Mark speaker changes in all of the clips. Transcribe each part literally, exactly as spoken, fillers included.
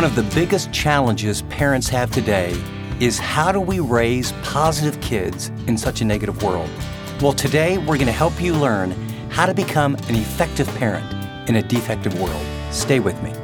Speaker 1: One of the biggest challenges parents have today is how do we raise positive kids in such a negative world? Well, today we're going to help you learn how to become an effective parent in a defective world. Stay with me.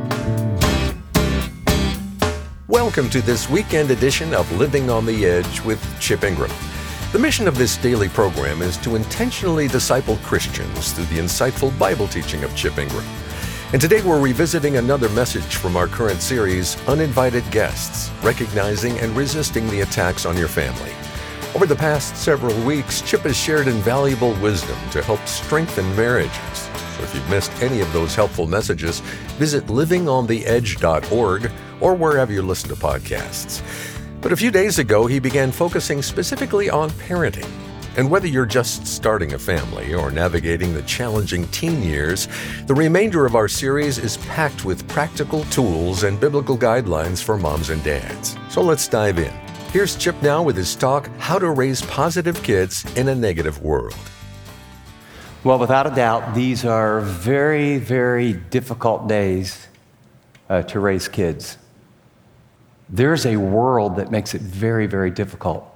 Speaker 2: Welcome to this weekend edition of Living on the Edge with Chip Ingram. The mission of this daily program is to intentionally disciple Christians through the insightful Bible teaching of Chip Ingram. And today we're revisiting another message from our current series, Uninvited Guests, Recognizing and Resisting the Attacks on Your Family. Over the past several weeks, Chip has shared invaluable wisdom to help strengthen marriages. So if you've missed any of those helpful messages, visit living on the edge dot org or wherever you listen to podcasts. But a few days ago, he began focusing specifically on parenting. And whether you're just starting a family or navigating the challenging teen years, the remainder of our series is packed with practical tools and biblical guidelines for moms and dads. So let's dive in. Here's Chip now with his talk, How to Raise Positive Kids in a Negative World.
Speaker 1: Well, without a doubt, these are very, very difficult days uh, to raise kids. There's a world that makes it very, very difficult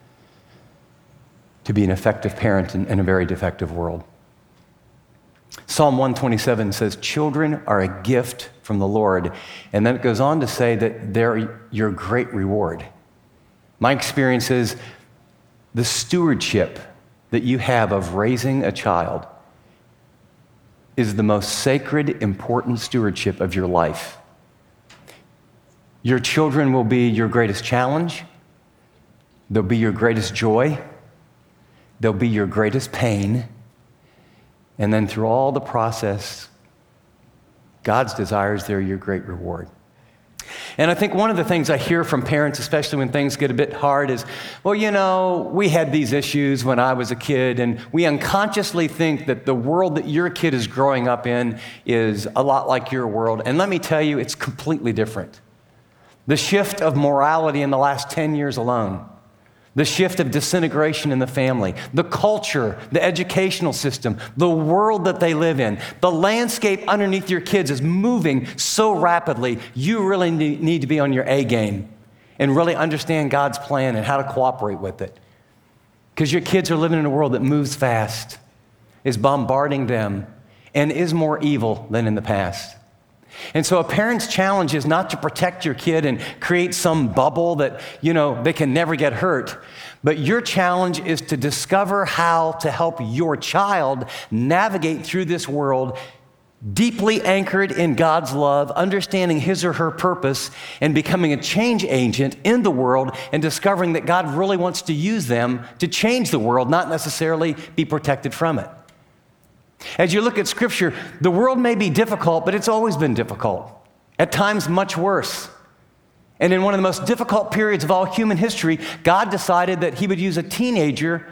Speaker 1: to be an effective parent in, in a very defective world. Psalm one twenty-seven says, children are a gift from the Lord. And then it goes on to say that they're your great reward. My experience is the stewardship that you have of raising a child is the most sacred, important stewardship of your life. Your children will be your greatest challenge. They'll be your greatest joy. They'll be your greatest pain. And then through all the process, God's desires, they're your great reward. And I think one of the things I hear from parents, especially when things get a bit hard, is, well, you know, we had these issues when I was a kid, and we unconsciously think that the world that your kid is growing up in is a lot like your world. And let me tell you, it's completely different. The shift of morality in the last ten years alone, the shift of disintegration in the family, the culture, the educational system, the world that they live in, the landscape underneath your kids is moving so rapidly, you really need to be on your A game and really understand God's plan and how to cooperate with it. Because your kids are living in a world that moves fast, is bombarding them, and is more evil than in the past. And so a parent's challenge is not to protect your kid and create some bubble that, you know, they can never get hurt. But your challenge is to discover how to help your child navigate through this world deeply anchored in God's love, understanding his or her purpose, and becoming a change agent in the world and discovering that God really wants to use them to change the world, not necessarily be protected from it. As you look at Scripture, the world may be difficult, but it's always been difficult. At times, much worse. And in one of the most difficult periods of all human history, God decided that he would use a teenager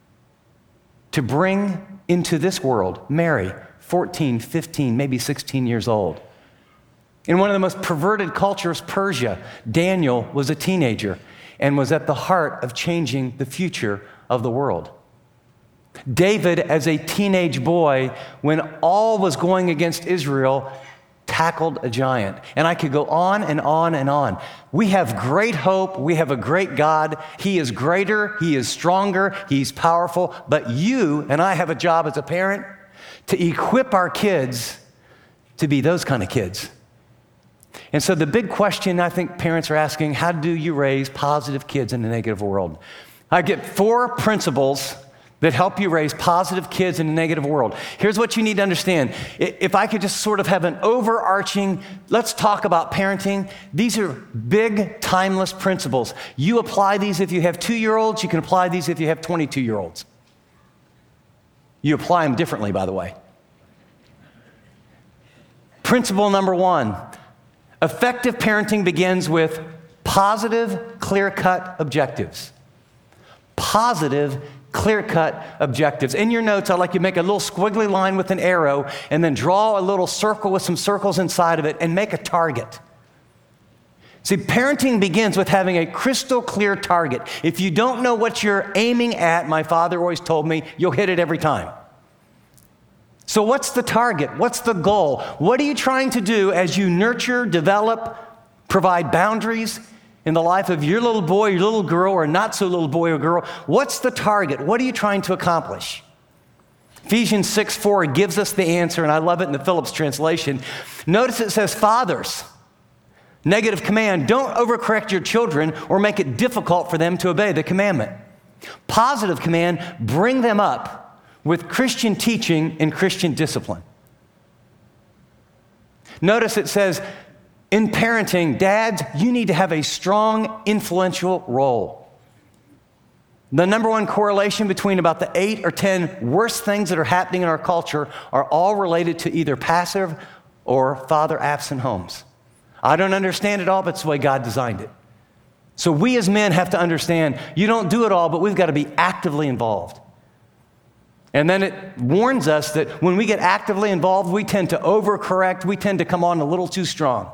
Speaker 1: to bring into this world Mary, fourteen, fifteen, maybe sixteen years old. In one of the most perverted cultures, Persia, Daniel was a teenager and was at the heart of changing the future of the world. David, as a teenage boy, when all was going against Israel, tackled a giant. And I could go on and on and on. We have great hope. We have a great God. He is greater. He is stronger. He's powerful. But you and I have a job as a parent to equip our kids to be those kind of kids. And so the big question I think parents are asking, how do you raise positive kids in a negative world? I get four principles that help you raise positive kids in a negative world. Here's what you need to understand. If I could just sort of have an overarching, let's talk about parenting. These are big, timeless principles. You apply these if you have two-year-olds. You can apply these if you have twenty-two-year-olds. You apply them differently, by the way. Principle number one, effective parenting begins with positive, clear-cut objectives. Positive, clear-cut objectives. In your notes, I'd like you to make a little squiggly line with an arrow and then draw a little circle with some circles inside of it and make a target. See, parenting begins with having a crystal clear target. If you don't know what you're aiming at, my father always told me, you'll hit it every time. So what's the target? What's the goal? What are you trying to do as you nurture, develop, provide boundaries in the life of your little boy, your little girl, or not so little boy or girl. What's the target? What are you trying to accomplish? Ephesians six four gives us the answer, and I love it in the Phillips translation. Notice it says, fathers, negative command, don't overcorrect your children or make it difficult for them to obey the commandment. Positive command, bring them up with Christian teaching and Christian discipline. Notice it says, in parenting, dads, you need to have a strong, influential role. The number one correlation between about the eight or ten worst things that are happening in our culture are all related to either passive or father-absent homes. I don't understand it all, but it's the way God designed it. So we as men have to understand, you don't do it all, but we've got to be actively involved. And then it warns us that when we get actively involved, we tend to overcorrect, we tend to come on a little too strong.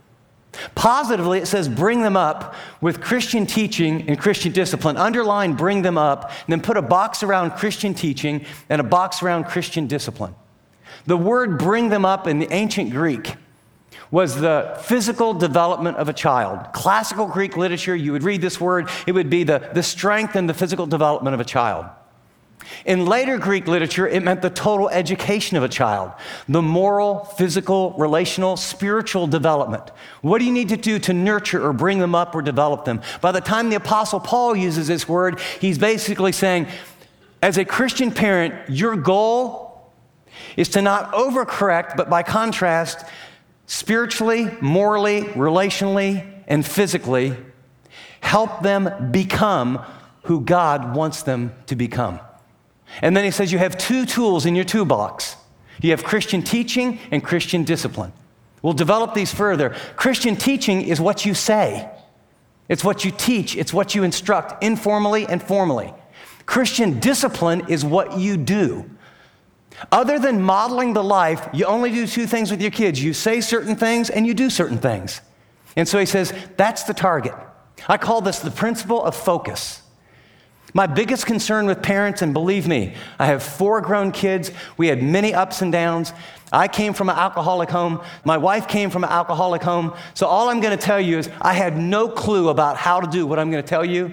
Speaker 1: Positively, it says bring them up with Christian teaching and Christian discipline. Underline bring them up, and then put a box around Christian teaching and a box around Christian discipline. The word bring them up in the ancient Greek was the physical development of a child. Classical Greek literature, you would read this word, it would be the, the strength and the physical development of a child. In later Greek literature, it meant the total education of a child, the moral, physical, relational, spiritual development. What do you need to do to nurture or bring them up or develop them? By the time the Apostle Paul uses this word, he's basically saying, as a Christian parent, your goal is to not overcorrect, but by contrast, spiritually, morally, relationally, and physically, help them become who God wants them to become. And then he says you have two tools in your toolbox. You have Christian teaching and Christian discipline. We'll develop these further. Christian teaching is what you say. It's what you teach. It's what you instruct informally and formally. Christian discipline is what you do. Other than modeling the life, you only do two things with your kids. You say certain things and you do certain things. And so he says, that's the target. I call this the principle of focus. My biggest concern with parents, and believe me, I have four grown kids. We had many ups and downs. I came from an alcoholic home. My wife came from an alcoholic home. So all I'm going to tell you is I had no clue about how to do what I'm going to tell you,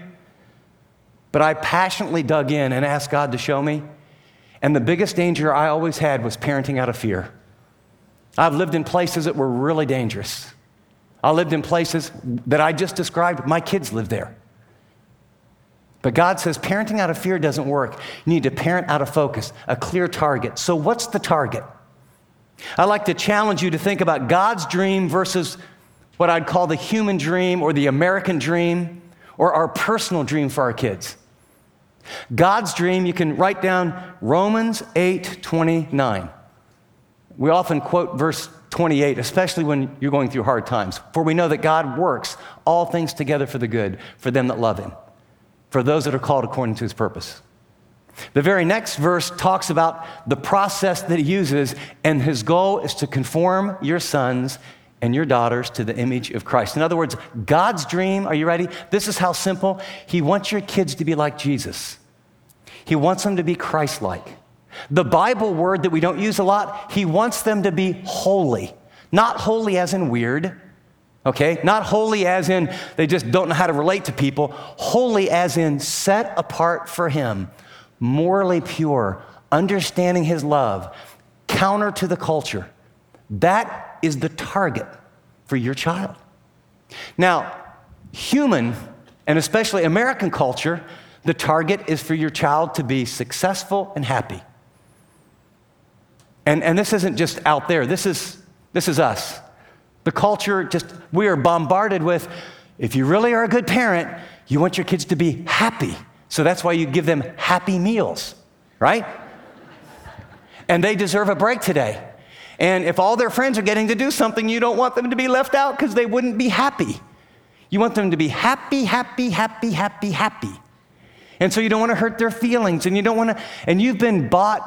Speaker 1: but I passionately dug in and asked God to show me. And the biggest danger I always had was parenting out of fear. I've lived in places that were really dangerous. I lived in places that I just described. My kids lived there. But God says parenting out of fear doesn't work. You need to parent out of focus, a clear target. So what's the target? I'd like to challenge you to think about God's dream versus what I'd call the human dream or the American dream or our personal dream for our kids. God's dream, you can write down Romans eight twenty-nine. We often quote verse twenty-eight, especially when you're going through hard times. For we know that God works all things together for the good, for them that love him, for those that are called according to his purpose. The very next verse talks about the process that he uses, and his goal is to conform your sons and your daughters to the image of Christ. In other words, God's dream, are you ready? This is how simple. He wants your kids to be like Jesus. He wants them to be Christ-like. The Bible word that we don't use a lot, he wants them to be holy. Not holy as in weird, okay? Not holy as in they just don't know how to relate to people. Holy as in set apart for him, morally pure, understanding his love, counter to the culture. That is the target for your child. Now, human, and especially American culture, the target is for your child to be successful and happy. And, and this isn't just out there. This is, this is us. The culture, just, we are bombarded with, if you really are a good parent, you want your kids to be happy. So that's why you give them happy meals, right? And they deserve a break today. And if all their friends are getting to do something, you don't want them to be left out because they wouldn't be happy. You want them to be happy, happy, happy, happy, happy. And so you don't want to hurt their feelings, and you don't want to, and you've been bought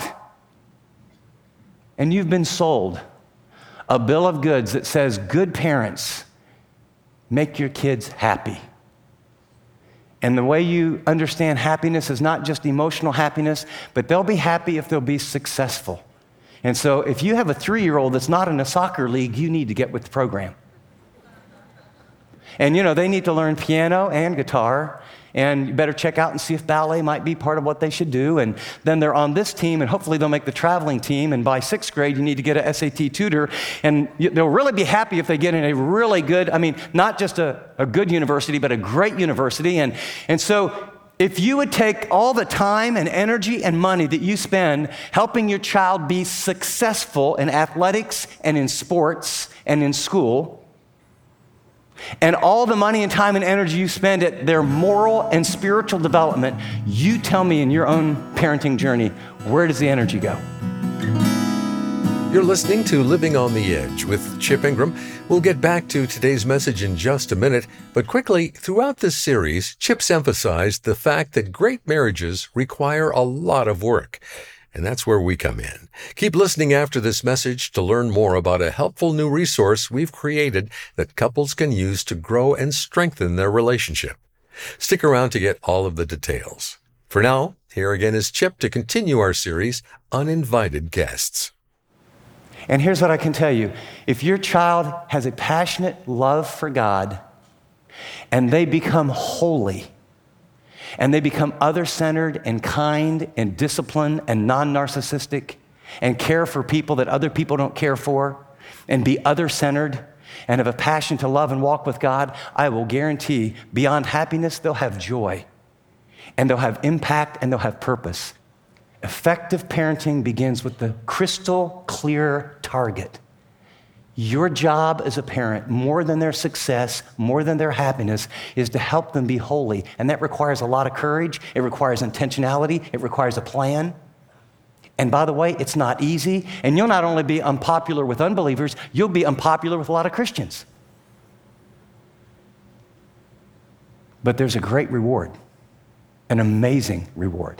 Speaker 1: and you've been sold a bill of goods that says, good parents make your kids happy. And the way you understand happiness is not just emotional happiness, but they'll be happy if they'll be successful. And so if you have a three-year-old that's not in a soccer league, you need to get with the program. And, you know, they need to learn piano and guitar. And you better check out and see if ballet might be part of what they should do. And then they're on this team, and hopefully they'll make the traveling team. And by sixth grade, you need to get an S A T tutor. And you, they'll really be happy if they get in a really good, I mean, not just a, a good university, but a great university. And, and so if you would take all the time and energy and money that you spend helping your child be successful in athletics and in sports and in school, and all the money and time and energy you spend at their moral and spiritual development, you tell me in your own parenting journey, where does the energy go?
Speaker 2: You're listening to Living on the Edge with Chip Ingram. We'll get back to today's message in just a minute, but quickly, throughout this series, Chip's emphasized the fact that great marriages require a lot of work. And that's where we come in. Keep listening after this message to learn more about a helpful new resource we've created that couples can use to grow and strengthen their relationship. Stick around to get all of the details. For now, here again is Chip to continue our series, Uninvited Guests.
Speaker 1: And here's what I can tell you. If your child has a passionate love for God and they become holy, and they become other-centered and kind and disciplined and non-narcissistic and care for people that other people don't care for and be other-centered and have a passion to love and walk with God, I will guarantee beyond happiness, they'll have joy and they'll have impact and they'll have purpose. Effective parenting begins with the crystal clear target. Your job as a parent, more than their success, more than their happiness, is to help them be holy. And that requires a lot of courage. It requires intentionality. It requires a plan. And by the way, it's not easy. And you'll not only be unpopular with unbelievers, you'll be unpopular with a lot of Christians. But there's a great reward, an amazing reward.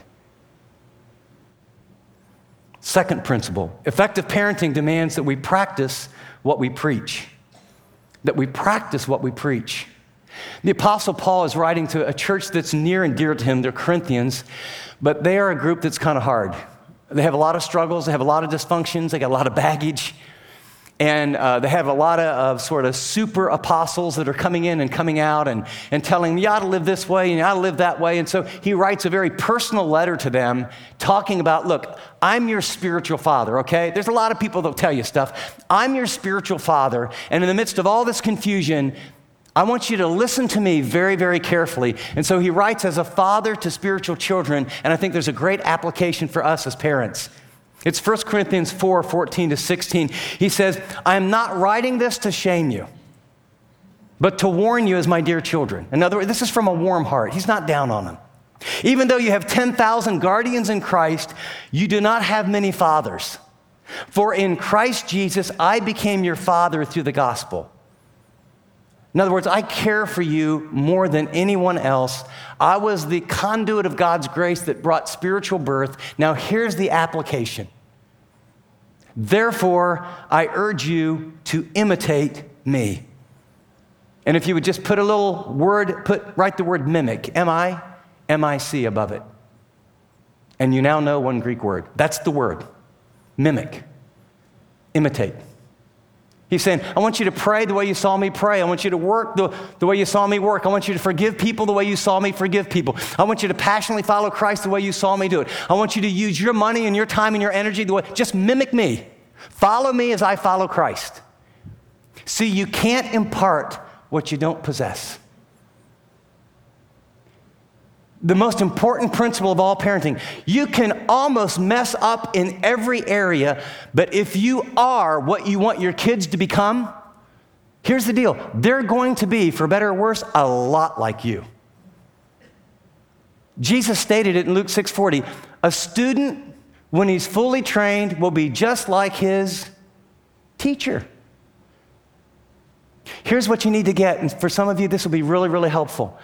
Speaker 1: Second principle, effective parenting demands that we practice what we preach, that we practice what we preach. The Apostle Paul is writing to a church that's near and dear to him, they're Corinthians, but they are a group that's kind of hard. They have a lot of struggles, they have a lot of dysfunctions, they got a lot of baggage, and uh, they have a lot of, of sort of super apostles that are coming in and coming out and, and telling them, you ought to live this way and you ought to live that way. And so he writes a very personal letter to them talking about, look, I'm your spiritual father, okay? There's a lot of people that'll tell you stuff. I'm your spiritual father, and in the midst of all this confusion, I want you to listen to me very, very carefully. And so he writes as a father to spiritual children, and I think there's a great application for us as parents. It's First Corinthians four, fourteen to sixteen. He says, I am not writing this to shame you, but to warn you as my dear children. In other words, this is from a warm heart. He's not down on them. Even though you have ten thousand guardians in Christ, you do not have many fathers. For in Christ Jesus, I became your father through the gospel. In other words, I care for you more than anyone else. I was the conduit of God's grace that brought spiritual birth. Now here's the application. Therefore, I urge you to imitate me. And if you would just put a little word, put write the word mimic, M I, M I C above it. And you now know one Greek word. That's the word, mimic, imitate. He's saying, I want you to pray the way you saw me pray. I want you to work the, the way you saw me work. I want you to forgive people the way you saw me forgive people. I want you to passionately follow Christ the way you saw me do it. I want you to use your money and your time and your energy the way, just mimic me. Follow me as I follow Christ. See, you can't impart what you don't possess. The most important principle of all parenting, you can almost mess up in every area, but if you are what you want your kids to become, here's the deal. They're going to be, for better or worse, a lot like you. Jesus stated it in Luke six forty, a student, when he's fully trained, will be just like his teacher. Here's what you need to get, and for some of you, this will be really, really helpful.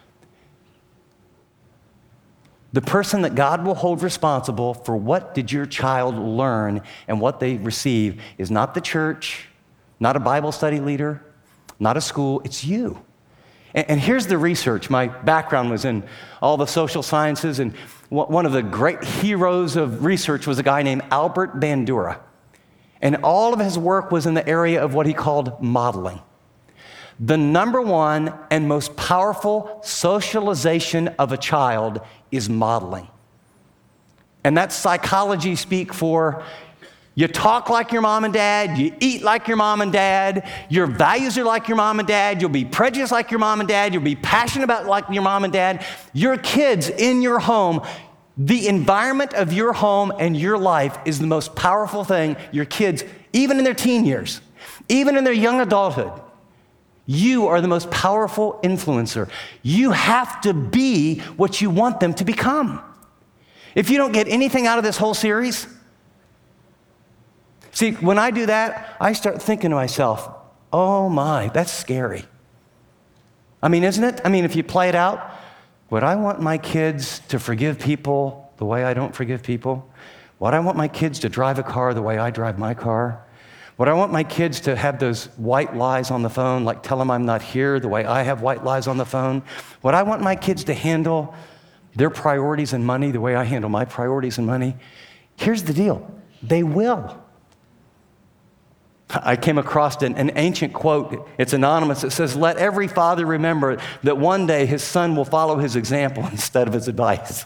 Speaker 1: The person that God will hold responsible for what did your child learn and what they receive is not the church, not a Bible study leader, not a school, it's you. And, and here's the research. My background was in all the social sciences, and one of the great heroes of research was a guy named Albert Bandura. And all of his work was in the area of what he called modeling. The number one and most powerful socialization of a child is modeling. And that's psychology speak for you talk like your mom and dad, you eat like your mom and dad, your values are like your mom and dad, you'll be prejudiced like your mom and dad, you'll be passionate about like your mom and dad. Your kids in your home, the environment of your home and your life is the most powerful thing your kids, even in their teen years, even in their young adulthood, you are the most powerful influencer. You have to be what you want them to become. If you don't get anything out of this whole series, see, when I do that, I start thinking to myself, oh my, that's scary. I mean, isn't it? I mean, if you play it out, would I want my kids to forgive people the way I don't forgive people? Would I want my kids to drive a car the way I drive my car? Would I want my kids to have those white lies on the phone, like tell them I'm not here the way I have white lies on the phone? Would I want my kids to handle their priorities and money the way I handle my priorities and money? Here's the deal. They will. I came across an, an ancient quote. It's anonymous. It says, let every father remember that one day his son will follow his example instead of his advice.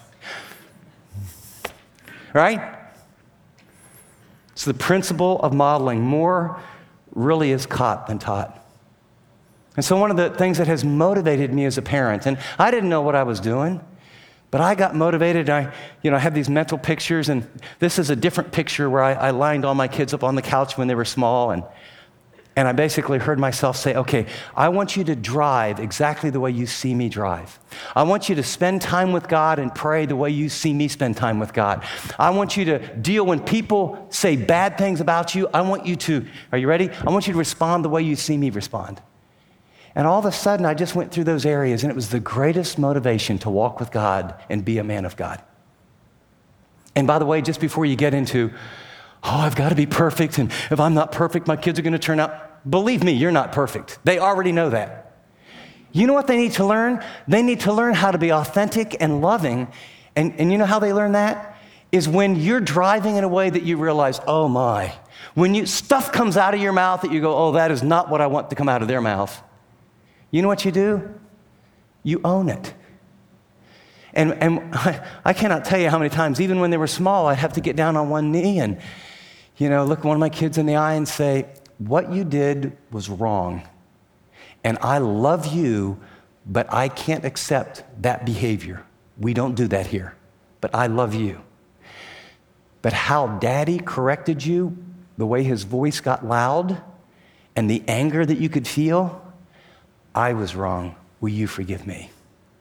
Speaker 1: Right? It's the principle of modeling. More really is caught than taught. And so one of the things that has motivated me as a parent, and I didn't know what I was doing, but I got motivated. I, you know, I have these mental pictures, and this is a different picture where I, I lined all my kids up on the couch when they were small, and and I basically heard myself say, okay, I want you to drive exactly the way you see me drive. I want you to spend time with God and pray the way you see me spend time with God. I want you to deal when people say bad things about you. I want you to, are you ready? I want you to respond the way you see me respond. And all of a sudden, I just went through those areas, and it was the greatest motivation to walk with God and be a man of God. And by the way, just before you get into, oh, I've got to be perfect, and if I'm not perfect, my kids are going to turn out, believe me, you're not perfect. They already know that. You know what they need to learn? They need to learn how to be authentic and loving. And, and you know how they learn that? Is when you're driving in a way that you realize, oh my, when you stuff comes out of your mouth that you go, oh, that is not what I want to come out of their mouth. You know what you do? You own it. And, and I, I cannot tell you how many times, even when they were small, I'd have to get down on one knee and, you know, look one of my kids in the eye and say, what you did was wrong. And I love you, but I can't accept that behavior. We don't do that here, but I love you. But how daddy corrected you, the way his voice got loud, and the anger that you could feel, I was wrong. Will you forgive me?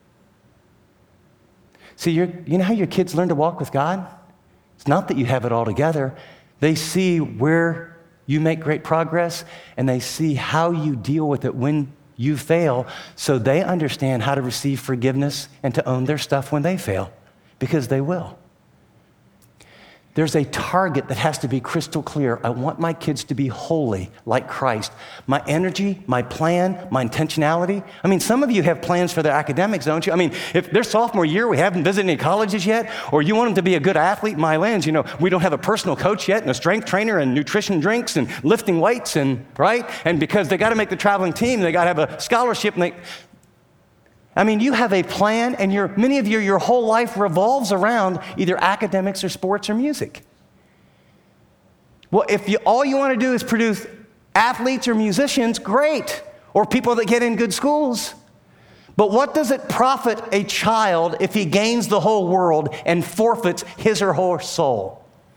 Speaker 1: See, you're, you know how your kids learn to walk with God? It's not that you have it all together. They see where you make great progress, and they see how you deal with it when you fail, so they understand how to receive forgiveness and to own their stuff when they fail, because they will. There's a target that has to be crystal clear. I want my kids to be holy like Christ. My energy, my plan, my intentionality. I mean, some of you have plans for their academics, don't you? I mean, if their sophomore year, we haven't visited any colleges yet, or you want them to be a good athlete in my lands, you know, we don't have a personal coach yet and a strength trainer and nutrition drinks and lifting weights and, right? And because they got to make the traveling team, they got to have a scholarship and they... I mean, you have a plan, and your, many of you, your whole life revolves around either academics or sports or music. Well, if you, all you want to do is produce athletes or musicians, great, or people that get in good schools. But what does it profit a child if he gains the whole world and forfeits his or her soul?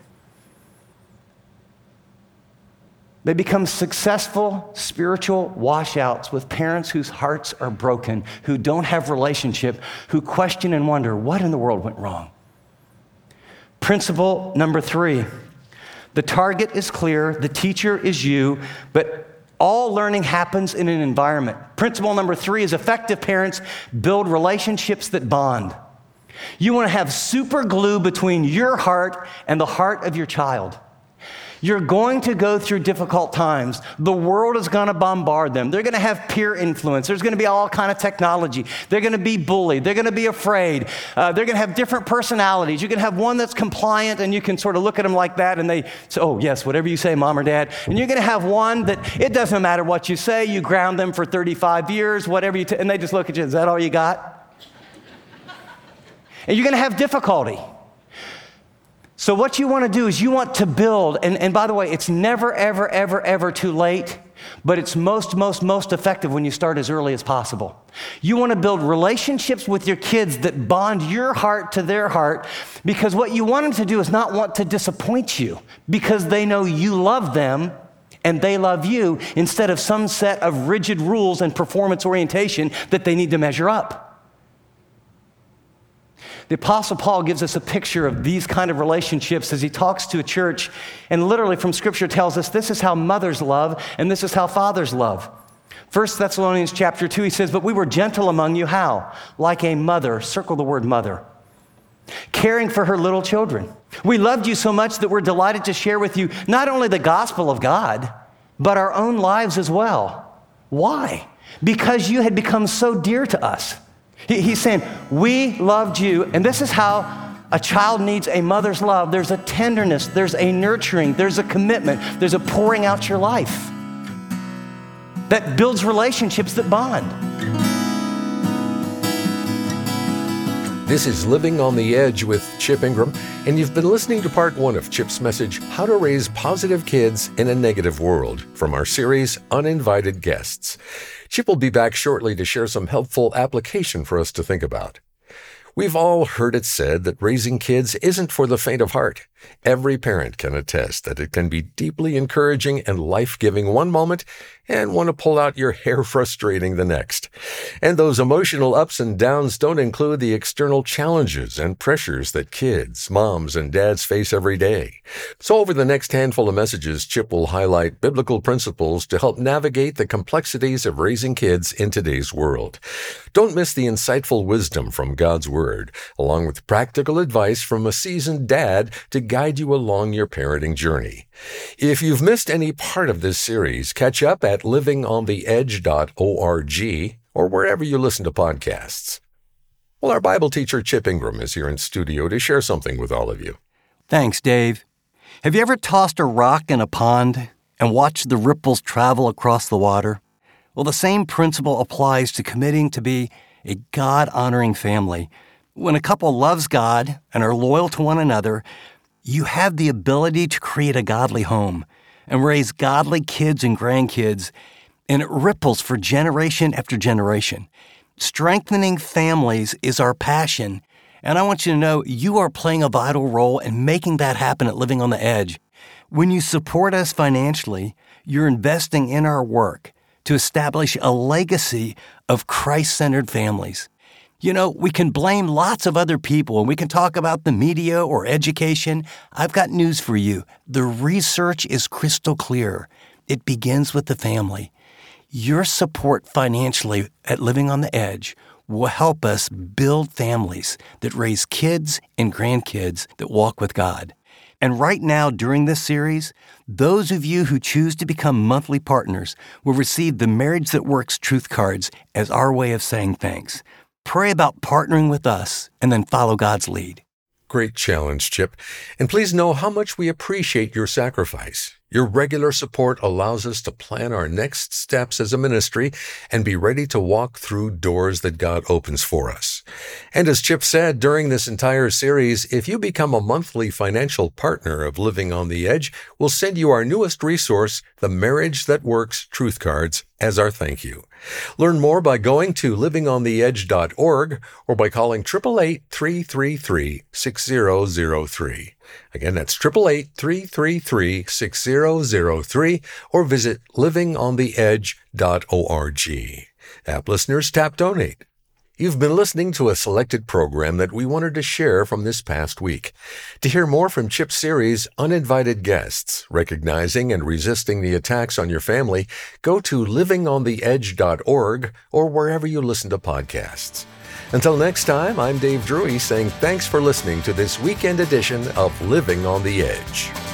Speaker 1: They become successful spiritual washouts with parents whose hearts are broken, who don't have relationship, who question and wonder, what in the world went wrong? Principle number three, the target is clear, the teacher is you, but all learning happens in an environment. Principle number three is effective parents build relationships that bond. You want to have super glue between your heart and the heart of your child. You're going to go through difficult times. The world is going to bombard them. They're going to have peer influence. There's going to be all kind of technology. They're going to be bullied. They're going to be afraid. Uh, they're going to have different personalities. You can have one that's compliant, and you can sort of look at them like that, and they say, oh, yes, whatever you say, Mom or Dad. And you're going to have one that it doesn't matter what you say. You ground them for thirty-five years, whatever you, t- and they just look at you. Is that all you got? And you're going to have difficulty. So what you want to do is you want to build, and, and by the way, it's never, ever, ever, ever too late, but it's most, most, most effective when you start as early as possible. You want to build relationships with your kids that bond your heart to their heart, because what you want them to do is not want to disappoint you, because they know you love them and they love you, instead of some set of rigid rules and performance orientation that they need to measure up. The Apostle Paul gives us a picture of these kind of relationships as he talks to a church, and literally from Scripture tells us this is how mothers love and this is how fathers love. First Thessalonians chapter two, he says, but we were gentle among you, how? Like a mother, circle the word mother, caring for her little children. We loved you so much that we're delighted to share with you not only the gospel of God, but our own lives as well. Why? Because you had become so dear to us. He, he's saying, we loved you, and this is how a child needs a mother's love. There's a tenderness, there's a nurturing, there's a commitment, there's a pouring out your life that builds relationships that bond.
Speaker 2: This is Living on the Edge with Chip Ingram, and you've been listening to part one of Chip's message, How to Raise Positive Kids in a Negative World, from our series, Uninvited Guests. Chip will be back shortly to share some helpful application for us to think about. We've all heard it said that raising kids isn't for the faint of heart. Every parent can attest that it can be deeply encouraging and life-giving one moment and want to pull out your hair frustrating the next. And those emotional ups and downs don't include the external challenges and pressures that kids, moms, and dads face every day. So over the next handful of messages, Chip will highlight biblical principles to help navigate the complexities of raising kids in today's world. Don't miss the insightful wisdom from God's Word, along with practical advice from a seasoned dad to guide you along your parenting journey. If you've missed any part of this series, catch up at living on the edge dot org or wherever you listen to podcasts. Well, our Bible teacher Chip Ingram is here in studio to share something with all of you.
Speaker 3: Thanks, Dave. Have you ever tossed a rock in a pond and watched the ripples travel across the water? Well, the same principle applies to committing to be a God-honoring family. When a couple loves God and are loyal to one another, you have the ability to create a godly home and raise godly kids and grandkids, and it ripples for generation after generation. Strengthening families is our passion, and I want you to know you are playing a vital role in making that happen at Living on the Edge. When you support us financially, you're investing in our work to establish a legacy of Christ-centered families. You know, we can blame lots of other people, and we can talk about the media or education. I've got news for you. The research is crystal clear. It begins with the family. Your support financially at Living on the Edge will help us build families that raise kids and grandkids that walk with God. And right now, during this series, those of you who choose to become monthly partners will receive the Marriage That Works truth cards as our way of saying thanks. Pray about partnering with us and then follow God's lead.
Speaker 2: Great challenge, Chip. And please know how much we appreciate your sacrifice. Your regular support allows us to plan our next steps as a ministry and be ready to walk through doors that God opens for us. And as Chip said during this entire series, if you become a monthly financial partner of Living on the Edge, we'll send you our newest resource, the Marriage That Works Truth Cards, as our thank you. Learn more by going to living on the edge dot org or by calling eight eight eight, three three three, six zero zero three. Again, that's eight eight eight, three three three, six zero zero three, or visit living on the edge dot org. App listeners, tap Donate. You've been listening to a selected program that we wanted to share from this past week. To hear more from Chip's series, Uninvited Guests, Recognizing and Resisting the Attacks on Your Family, go to living on the edge dot org or wherever you listen to podcasts. Until next time, I'm Dave Drury saying thanks for listening to this weekend edition of Living on the Edge.